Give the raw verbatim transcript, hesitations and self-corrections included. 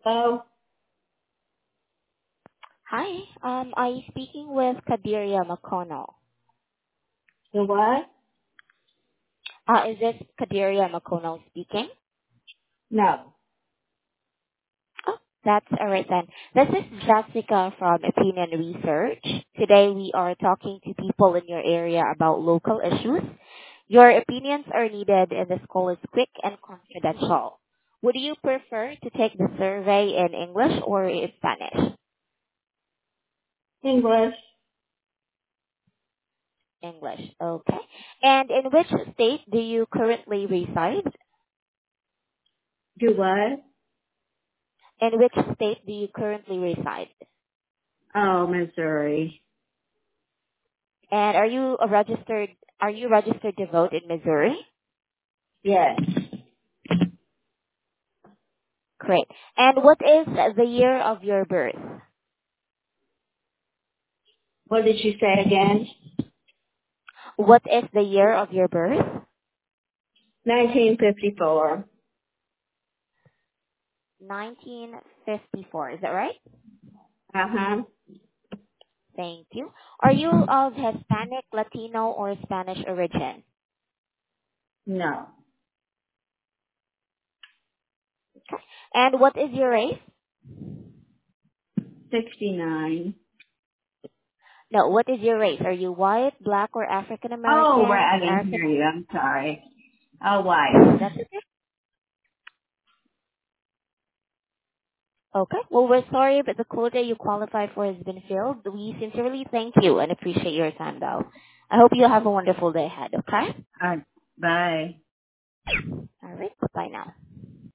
Oh, Hi, um, are you speaking with Kadiria McConnell? the what? Uh, is this Kadiria McConnell speaking? No. Oh, that's alright then. This is Jessica from Opinion Research. Today we are talking to people in your area about local issues. Your opinions are needed and this call is quick and confidential. Would you prefer to take the survey in English or in Spanish? English. English, okay. And in which state do you currently reside? Do what? In which state do you currently reside? Oh, Missouri. And are you a registered are you registered to vote in Missouri? Yes. Great. And what is the year of your birth? What did you say again? What is the year of your birth? nineteen fifty-four. nineteen fifty-four. Is that right? Uh-huh. Thank you. Are you of Hispanic, Latino, or Spanish origin? No. And what is your race? sixty-nine. No, what is your race? Are you white, black, or African Oh, American? right. I didn't American? hear you. I'm sorry. Oh, white. That's okay. Okay. Well, we're sorry, but the quota you qualify for has been filled. We sincerely thank you and appreciate your time, though. I hope you have a wonderful day ahead, okay? Uh, bye. All right. Bye now.